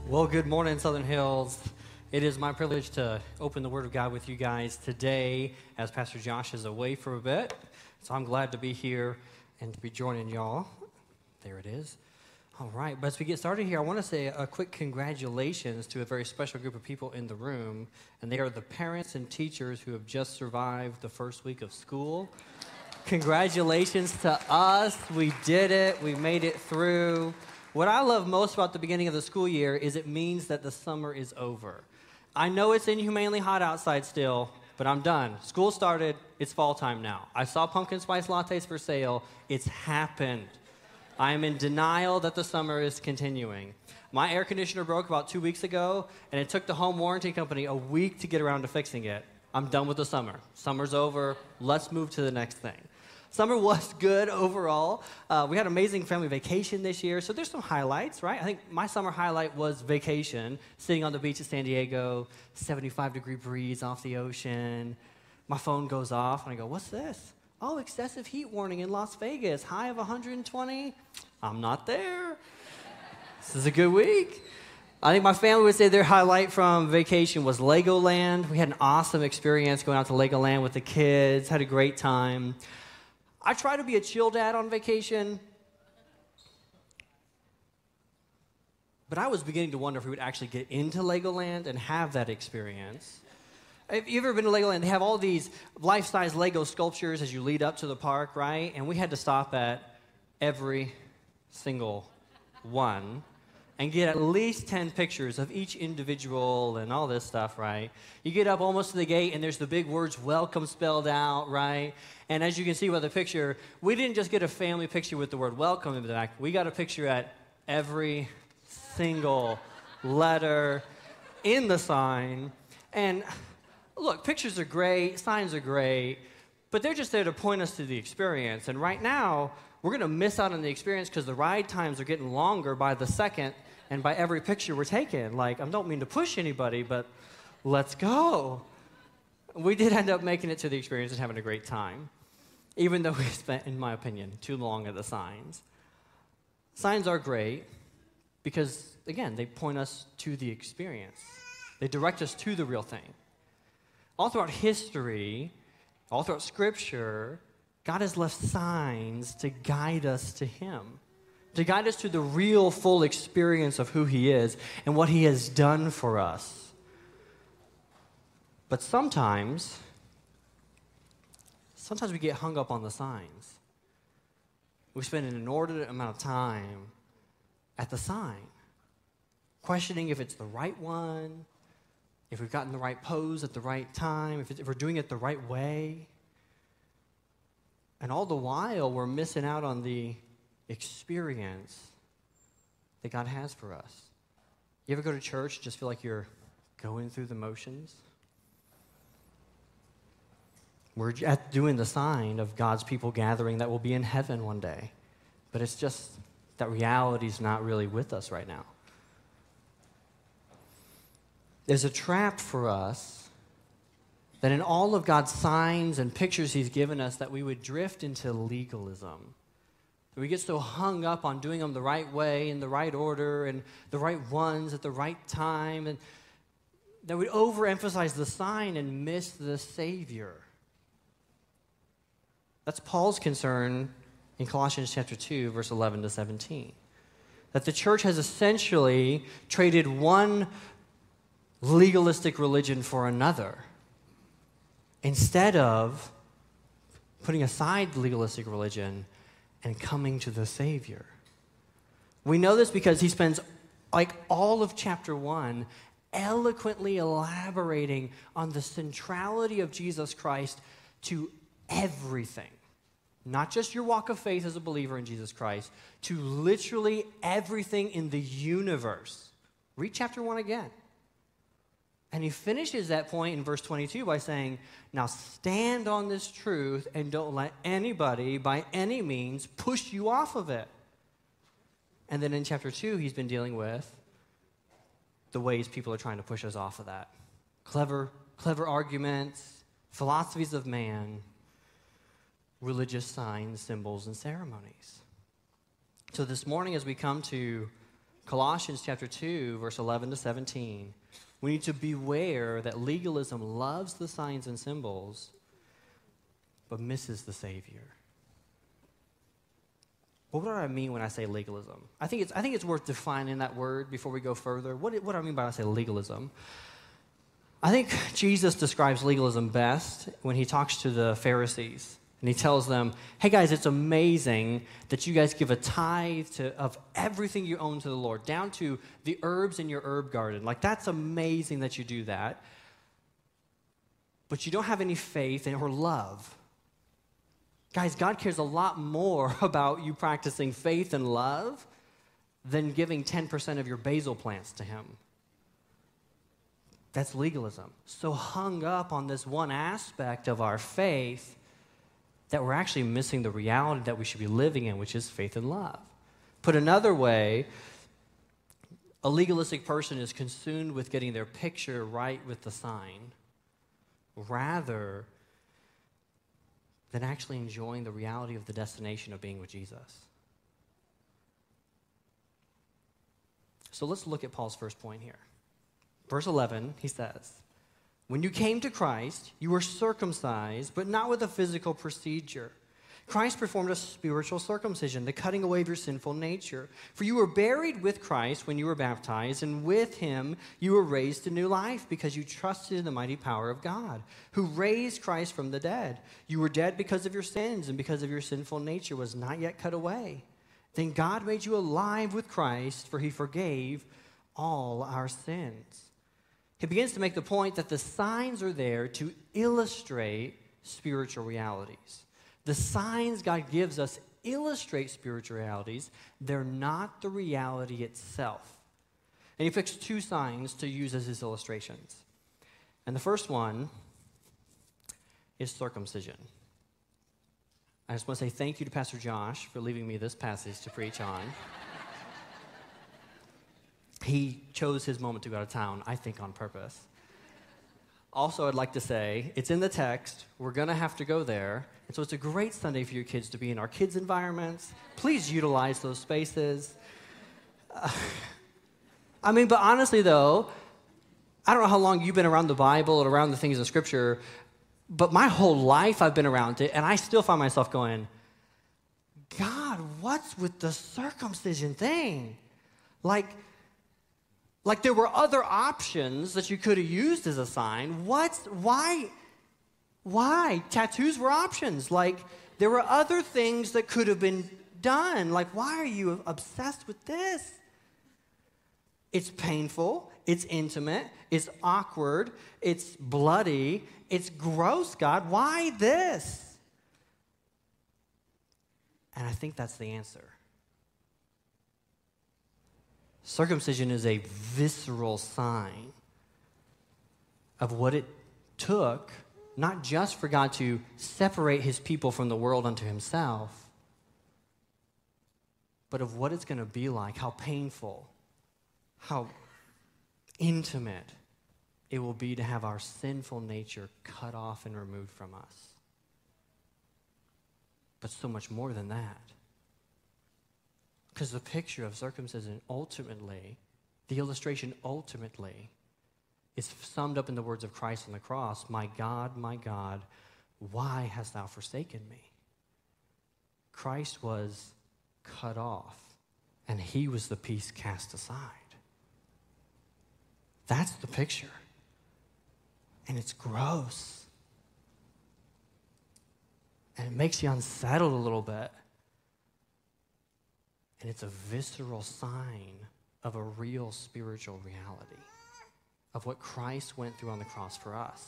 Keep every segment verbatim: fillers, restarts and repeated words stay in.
Well, good morning, Southern Hills. It is my privilege to open the Word of God with you guys today as Pastor Josh is away for a bit. So I'm glad to be here and to be joining y'all. There it is. All right, but as we get started here, I want to say a quick congratulations to a very special group of people in the room, and they are the parents and teachers who have just survived the first week of school. Congratulations to us. We did it. We made it through. What I love most about the beginning of the school year is it means that the summer is over. I know it's inhumanely hot outside still, but I'm done. School started. It's fall time now. I saw pumpkin spice lattes for sale. It's happened. I am in denial that the summer is continuing. My air conditioner broke about two weeks ago, and it took the home warranty company a week to get around to fixing it. I'm done with the summer. Summer's over. Let's move to the next thing. Summer was good overall. Uh, we had an amazing family vacation this year, so there's some highlights, right? I think my summer highlight was vacation, sitting on the beach at San Diego, seventy-five degree breeze off the ocean. My phone goes off, and I go, what's this? Oh, excessive heat warning in Las Vegas, high of one hundred twenty. I'm not there. This is a good week. I think my family would say their highlight from vacation was Legoland. We had an awesome experience going out to Legoland with the kids, had a great time. I try to be a chill dad on vacation, but I was beginning to wonder if we would actually get into Legoland and have that experience. Have you ever been to Legoland? They have all these life-size Lego sculptures as you lead up to the park, right? And we had to stop at every single one and get at least ten pictures of each individual and all this stuff, right? You get up almost to the gate, and there's the big words, welcome, spelled out, right? And as you can see by the picture, we didn't just get a family picture with the word welcome in the back. We got a picture at every single letter in the sign. And look, pictures are great, signs are great, but they're just there to point us to the experience. And right now, we're going to miss out on the experience because the ride times are getting longer by the second and by every picture we're taking. Like, I don't mean to push anybody, but let's go. We did end up making it to the experience and having a great time, even though we spent, in my opinion, too long at the signs. Signs are great because, again, they point us to the experience. They direct us to the real thing. All throughout history, all throughout Scripture, God has left signs to guide us to Him, to guide us to the real, full experience of who He is and what He has done for us. But sometimes, sometimes we get hung up on the signs. We spend an inordinate amount of time at the sign, questioning if it's the right one, if we've gotten the right pose at the right time, if, it, if we're doing it the right way. And all the while, we're missing out on the experience that God has for us. You ever go to church and just feel like you're going through the motions? We're at doing the sign of God's people gathering that will be in heaven one day. But it's just that reality's not really with us right now. There's a trap for us that in all of God's signs and pictures He's given us that we would drift into legalism. That we get so hung up on doing them the right way, in the right order, and the right ones at the right time, and that we overemphasize the sign and miss the Savior. That's Paul's concern in Colossians chapter two, verse eleven to seventeen. That the church has essentially traded one legalistic religion for another, instead of putting aside legalistic religion and coming to the Savior. We know this because he spends like all of chapter one eloquently elaborating on the centrality of Jesus Christ to everything. Not just your walk of faith as a believer in Jesus Christ, to literally everything in the universe. Read chapter one again. And he finishes that point in verse twenty-two by saying, now stand on this truth and don't let anybody by any means push you off of it. And then in chapter two, he's been dealing with the ways people are trying to push us off of that. Clever, clever arguments, philosophies of man, religious signs, symbols, and ceremonies. So this morning as we come to Colossians chapter two, verse eleven to seventeen. We need to beware that legalism loves the signs and symbols, but misses the Savior. What do I mean when I say legalism? I think it's, I think it's worth defining that word before we go further. What, what do I mean by I say legalism? I think Jesus describes legalism best when he talks to the Pharisees. And he tells them, hey guys, it's amazing that you guys give a tithe to, of everything you own to the Lord, down to the herbs in your herb garden. Like, that's amazing that you do that. But you don't have any faith or love. Guys, God cares a lot more about you practicing faith and love than giving ten percent of your basil plants to him. That's legalism. So hung up on this one aspect of our faith that we're actually missing the reality that we should be living in, which is faith and love. Put another way, a legalistic person is consumed with getting their picture right with the sign, rather than actually enjoying the reality of the destination of being with Jesus. So let's look at Paul's first point here. Verse eleven, he says, when you came to Christ, you were circumcised, but not with a physical procedure. Christ performed a spiritual circumcision, the cutting away of your sinful nature. For you were buried with Christ when you were baptized, and with him you were raised to new life because you trusted in the mighty power of God, who raised Christ from the dead. You were dead because of your sins, and because of your sinful nature was not yet cut away. Then God made you alive with Christ, for he forgave all our sins. He begins to make the point that the signs are there to illustrate spiritual realities. The signs God gives us illustrate spiritual realities. They're not the reality itself. And he picks two signs to use as his illustrations. And the first one is circumcision. I just want to say thank you to Pastor Josh for leaving me this passage to preach on. He chose his moment to go out of town, I think on purpose. Also, I'd like to say, it's in the text. We're going to have to go there. And so it's a great Sunday for your kids to be in our kids' environments. Please utilize those spaces. Uh, I mean, but honestly, though, I don't know how long you've been around the Bible and around the things of Scripture, but my whole life I've been around it, and I still find myself going, God, what's with the circumcision thing? Like... Like there were other options that you could have used as a sign. What's, why, why? Tattoos were options. Like there were other things that could have been done. Like why are you obsessed with this? It's painful, it's intimate, it's awkward, it's bloody, it's gross, God. Why this? And I think that's the answer. Circumcision is a visceral sign of what it took, not just for God to separate his people from the world unto himself, but of what it's going to be like, how painful, how intimate it will be to have our sinful nature cut off and removed from us. But so much more than that. Because the picture of circumcision ultimately, the illustration ultimately, is summed up in the words of Christ on the cross, my God, my God, why hast thou forsaken me? Christ was cut off, and he was the piece cast aside. That's the picture. And it's gross. And it makes you unsettled a little bit. And it's a visceral sign of a real spiritual reality of what Christ went through on the cross for us.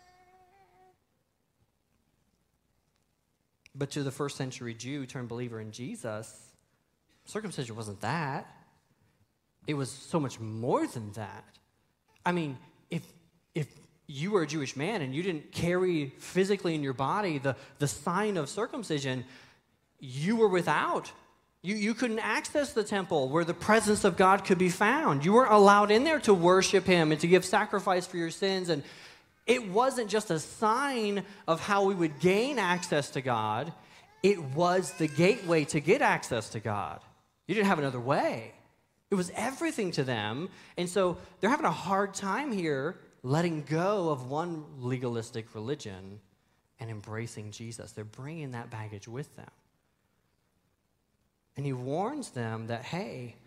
But to the first century Jew turned believer in Jesus, circumcision wasn't that. It was so much more than that. I mean, if if you were a Jewish man and you didn't carry physically in your body the, the sign of circumcision, you were without. You, you couldn't access the temple where the presence of God could be found. You weren't allowed in there to worship him and to give sacrifice for your sins. And it wasn't just a sign of how we would gain access to God. It was the gateway to get access to God. You didn't have another way. It was everything to them. And so they're having a hard time here letting go of one legalistic religion and embracing Jesus. They're bringing that baggage with them. And he warns them that, hey,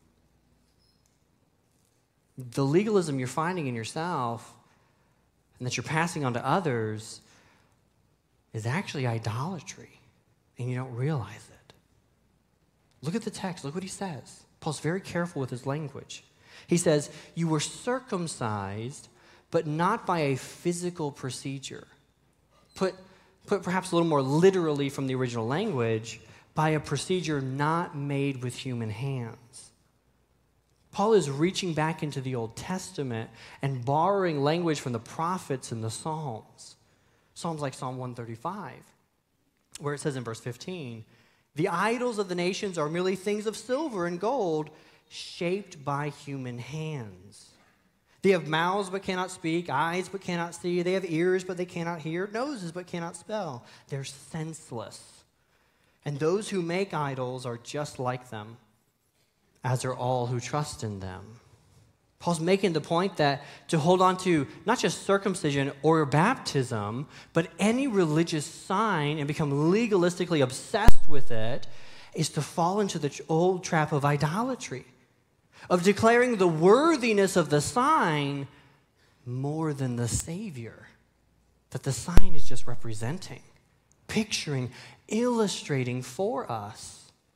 the legalism you're finding in yourself and that you're passing on to others is actually idolatry, and you don't realize it. Look at the text. Look what he says. Paul's very careful with his language. He says, you were circumcised, but not by a physical procedure. Put, put perhaps a little more literally from the original language, by a procedure not made with human hands. Paul is reaching back into the Old Testament and borrowing language from the prophets and the Psalms. Psalms like Psalm one thirty-five, where it says in verse fifteen, the idols of the nations are merely things of silver and gold, shaped by human hands. They have mouths but cannot speak, eyes but cannot see. They have ears but they cannot hear, noses but cannot smell. They're senseless. And those who make idols are just like them, as are all who trust in them. Paul's making the point that to hold on to not just circumcision or baptism, but any religious sign and become legalistically obsessed with it is to fall into the old trap of idolatry, of declaring the worthiness of the sign more than the Savior that the sign is just representing, picturing, illustrating for us.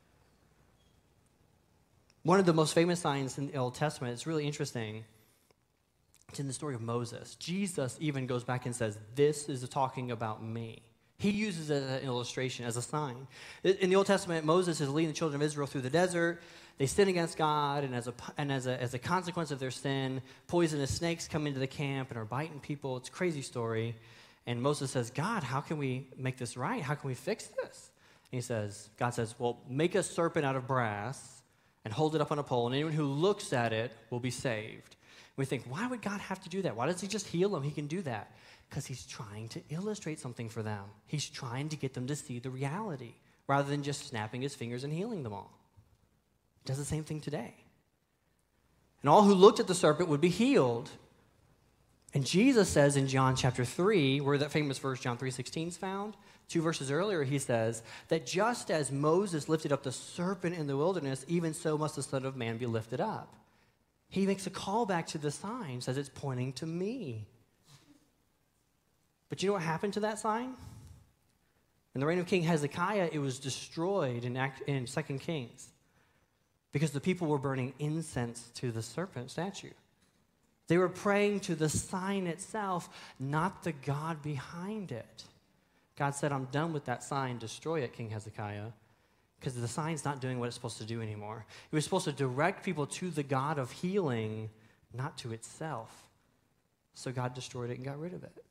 One of the most famous signs in the Old Testament, it's really interesting, it's in the story of Moses. Jesus even goes back and says, this is talking about me. He uses it as an illustration, as a sign. In the Old Testament, Moses is leading the children of Israel through the desert. They sin against God, and as a, and as a, as a consequence of their sin, poisonous snakes come into the camp and are biting people. It's a crazy story. And Moses says, God, how can we make this right? How can we fix this? And he says, God says, well, make a serpent out of brass and hold it up on a pole, and anyone who looks at it will be saved. We think, why would God have to do that? Why doesn't he just heal them? He can do that. Because he's trying to illustrate something for them. He's trying to get them to see the reality, rather than just snapping his fingers and healing them all. He does the same thing today. And all who looked at the serpent would be healed. And Jesus says in John chapter three, where that famous verse John three sixteen is found, two verses earlier, he says that just as Moses lifted up the serpent in the wilderness, even so must the Son of Man be lifted up. He makes a call back to the sign, says it's pointing to me. But you know what happened to that sign? In the reign of King Hezekiah, it was destroyed in, Act, in Second Kings because the people were burning incense to the serpent statue. They were praying to the sign itself, not the God behind it. God said, I'm done with that sign. Destroy it, King Hezekiah, because the sign's not doing what it's supposed to do anymore. It was supposed to direct people to the God of healing, not to itself. So God destroyed it and got rid of it.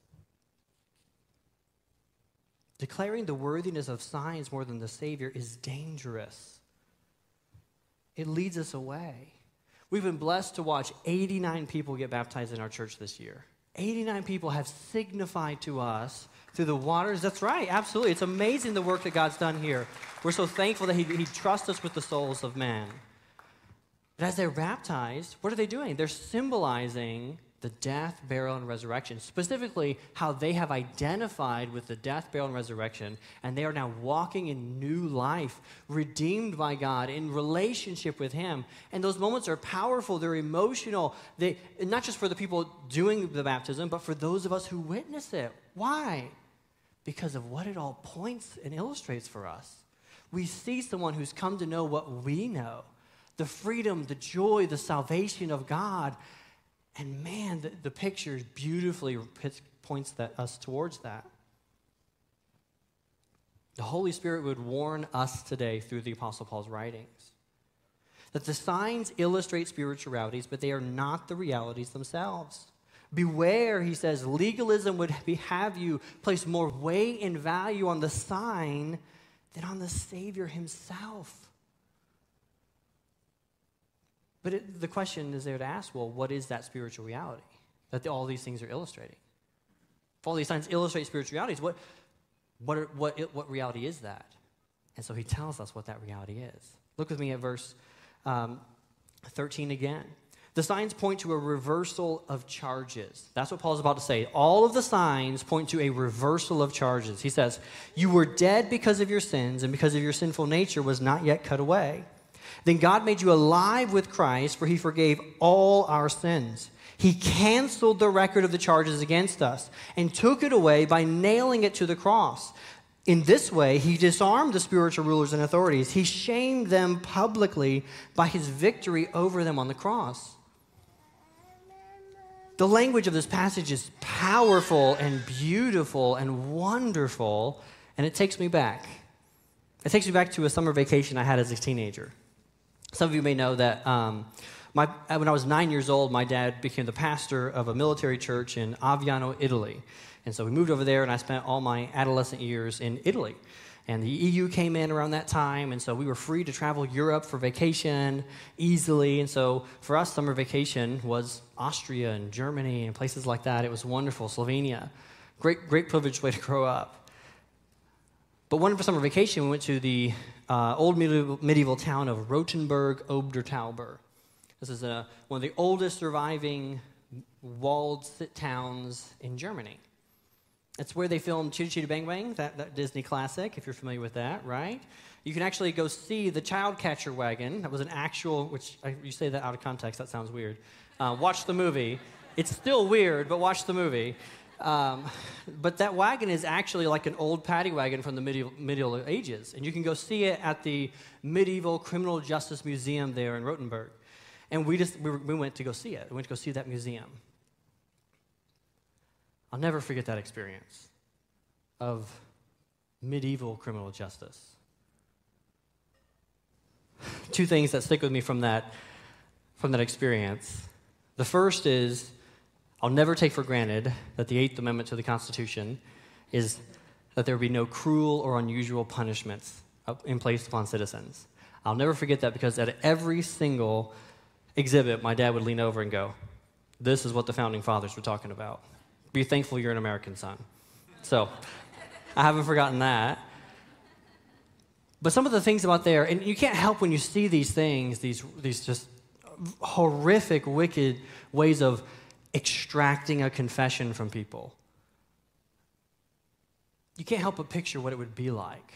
Declaring the worthiness of signs more than the Savior is dangerous. It leads us away. We've been blessed to watch eighty-nine people get baptized in our church this year. eighty-nine people have signified to us through the waters. That's right, absolutely. It's amazing the work that God's done here. We're so thankful that he, he trusts us with the souls of men. But as they're baptized, what are they doing? They're symbolizing the death, burial, and resurrection, specifically how they have identified with the death, burial, and resurrection, and they are now walking in new life, redeemed by God, in relationship with him. And those moments are powerful, they're emotional, they, not just for the people doing the baptism, but for those of us who witness it. Why? Because of what it all points and illustrates for us. We see someone who's come to know what we know, the freedom, the joy, the salvation of God. And man, the, the picture beautifully points that, us towards that. The Holy Spirit would warn us today through the Apostle Paul's writings that the signs illustrate spiritualities, but they are not the realities themselves. Beware, he says, legalism would be, have you place more weight and value on the sign than on the Savior himself. But it, the question is there to ask, well, what is that spiritual reality that the, all these things are illustrating? If all these signs illustrate spiritualities, what, what, are, what, what reality is that? And so he tells us what that reality is. Look with me at verse um, thirteen again. The signs point to a reversal of charges. That's what Paul's about to say. All of the signs point to a reversal of charges. He says, you were dead because of your sins, and because of your sinful nature was not yet cut away. Then God made you alive with Christ, for he forgave all our sins. He canceled the record of the charges against us and took it away by nailing it to the cross. In this way, he disarmed the spiritual rulers and authorities. He shamed them publicly by his victory over them on the cross. The language of this passage is powerful and beautiful and wonderful, and it takes me back. It takes me back to a summer vacation I had as a teenager. Some of you may know that um, my, when I was nine years old, my dad became the pastor of a military church in Aviano, Italy. And so we moved over there, and I spent all my adolescent years in Italy. And the E U came in around that time, and so we were free to travel Europe for vacation easily. And so for us, summer vacation was Austria and Germany and places like that. It was wonderful. Slovenia. Great, great privileged way to grow up. But one summer vacation, we went to the uh, old medieval, medieval town of Rothenburg ob der Tauber. This is a, one of the oldest surviving walled towns in Germany. It's where they filmed Chitty Chitty Bang Bang, that, that Disney classic, if you're familiar with that, right? You can actually go see the child catcher wagon. That was an actual, which I, you say that out of context, that sounds weird. Uh, watch the movie. It's still weird, but watch the movie. Um, but that wagon is actually like an old paddy wagon from the medieval, medieval ages. And you can go see it at the Medieval Criminal Justice Museum there in Rothenburg. And we just we, were, we went to go see it. We went to go see that museum. I'll never forget that experience of medieval criminal justice. Two things that stick with me from that, from that experience. The first is, I'll never take for granted that the Eighth Amendment to the Constitution is that there be no cruel or unusual punishments in place upon citizens. I'll never forget that because at every single exhibit, my dad would lean over and go, this is what the Founding Fathers were talking about. Be thankful you're an American, son. So, I haven't forgotten that. But some of the things about there, and you can't help when you see these things, these, these just horrific, wicked ways of extracting a confession from people. You can't help but picture what it would be like.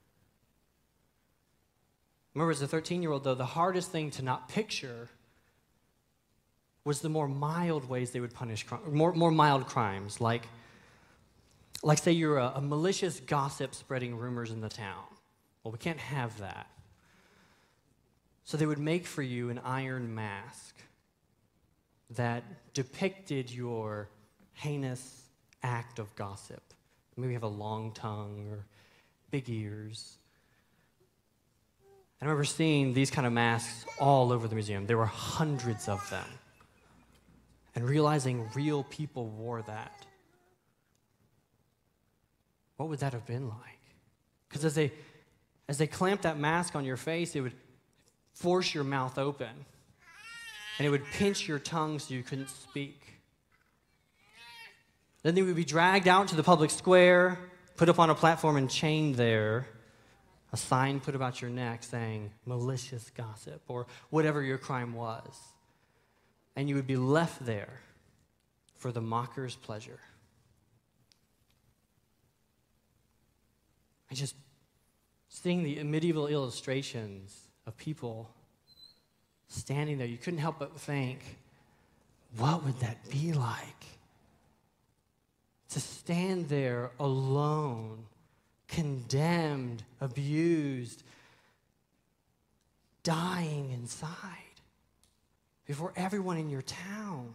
Remember, as a thirteen-year-old, though, the hardest thing to not picture was the more mild ways they would punish crime, more, more mild crimes, like, like say you're a, a malicious gossip spreading rumors in the town. Well, we can't have that. So they would make for you an iron mask that depicted your heinous act of gossip. Maybe you have a long tongue or big ears. I remember seeing these kind of masks all over the museum. There were hundreds of them. And realizing real people wore that. What would that have been like? Because as they, as they clamped that mask on your face, it would force your mouth open. And it would pinch your tongue so you couldn't speak. Then they would be dragged out to the public square, put up on a platform and chained there. A sign put about your neck saying, malicious gossip, or whatever your crime was. And you would be left there for the mocker's pleasure. I just, seeing the medieval illustrations of people standing there, you couldn't help but think, what would that be like? To stand there alone, condemned, abused, dying inside before everyone in your town.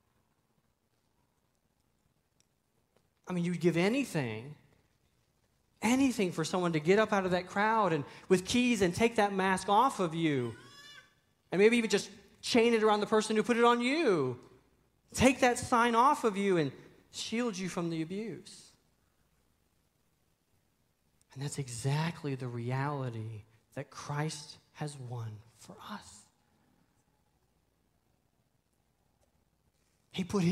I mean, you'd give anything, anything for someone to get up out of that crowd and with keys and take that mask off of you. And maybe even just chain it around the person who put it on you. Take that sign off of you and shield you from the abuse. And that's exactly the reality that Christ has won for us. He put his